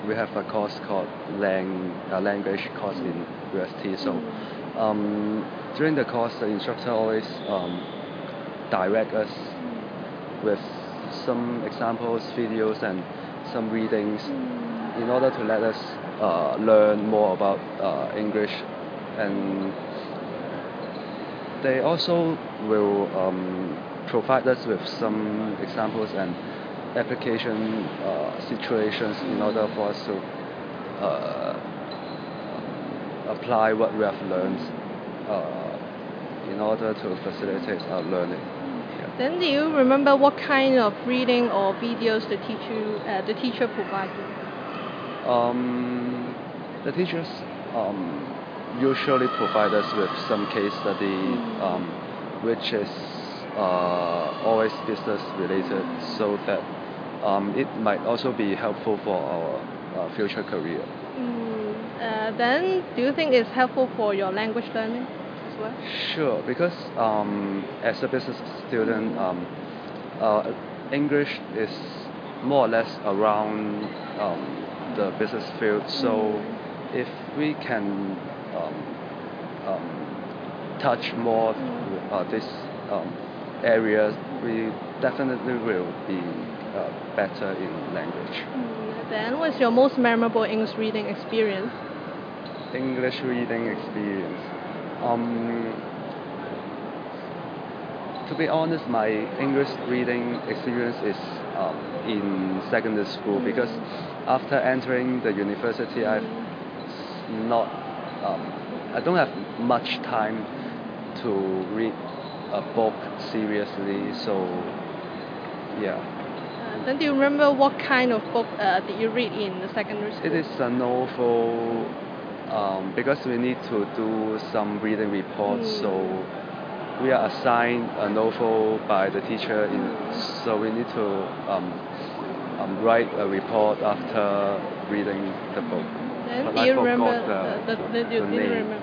We have a course called language course in UST. So during the course, the instructor always direct us with some examples, videos, and some readings in order to let us learn more about English. And they also will provide us with some examples and application situations in order for us to apply what we have learned in order to facilitate our learning. Yeah. Then do you remember what kind of reading or videos the teacher provided you? The teachers usually provide us with some case study, which is always business related, so that it might also be helpful for our future career. Then do you think it's helpful for your language learning as well? Sure, because as a business student, English is more or less around the business field. So if we can touch more this area, we definitely will be better in language. Then what's your most memorable English reading experience? English reading experience. To be honest, my English reading experience is in secondary school, because after entering the university, I don't have much time to read a book seriously. So yeah. Then do you remember what kind of book did you read in the secondary school? It is a novel, because we need to do some reading reports. So we are assigned a novel by the teacher, so we need to write a report after reading the book. Then But do I you forgot remember the name.